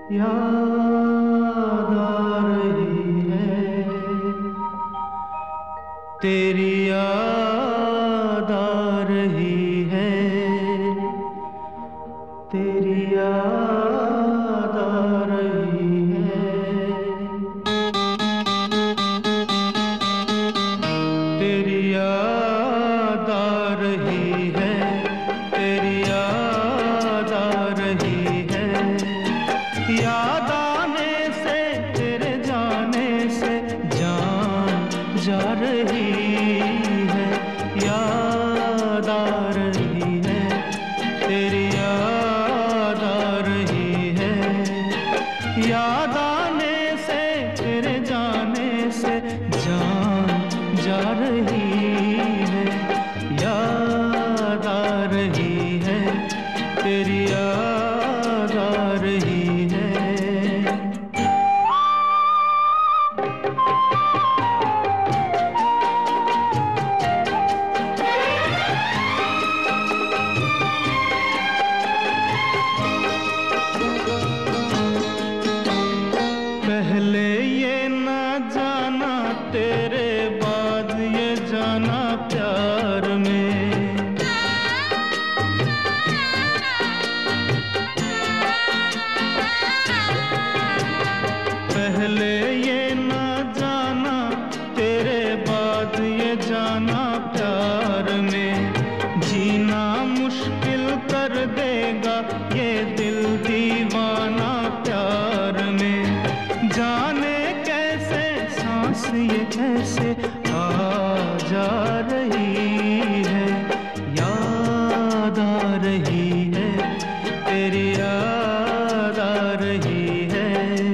याद आ रही है, तेरी याद आ रही है, तेरी याद आ रही है, तेरी याद आ रही है, तेरी याद आ रही है। याद आने से तेरे जाने से जान जा रही है, याद आ रही है, तेरी याद आ रही है। याद आने से तेरे जाने से जान जा रही है, याद आ रही है, तेरी याद आ रही है। पहले ये ना जाना, तेरे बाद ये जाना प्यार में। पहले ये ना जाना, तेरे बाद ये जाना प्यार में। जीना मुश्किल कर देगा ये दिल दीवाना प्यार में। जाने कैसे सांस ये कैसे आ जा रही है, याद आ रही है, तेरी याद आ रही है।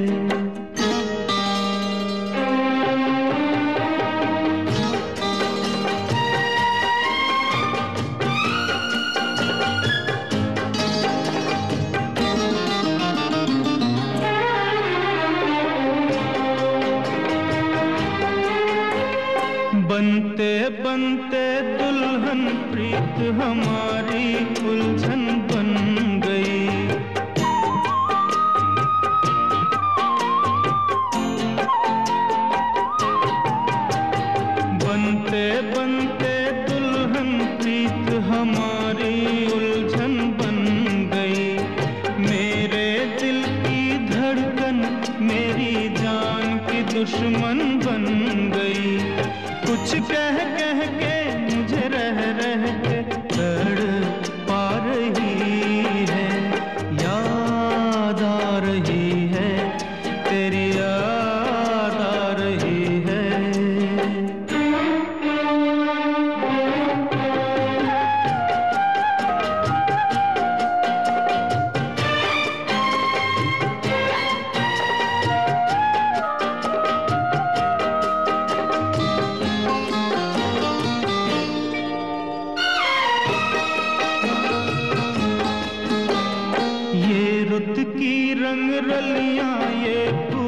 बनते बनते दुल्हन प्रीत हमारी उलझन बन गई। बनते बनते दुल्हन प्रीत हमारी उलझन बन गई। मेरे दिल की धड़कन मेरी जान की दुश्मन बन गई। कुछ कह कह के मुझे रह रह के तड़पा रही है, याद आ रही है, तेरी याद आ रही है। ये रुत की रंग रलियां ये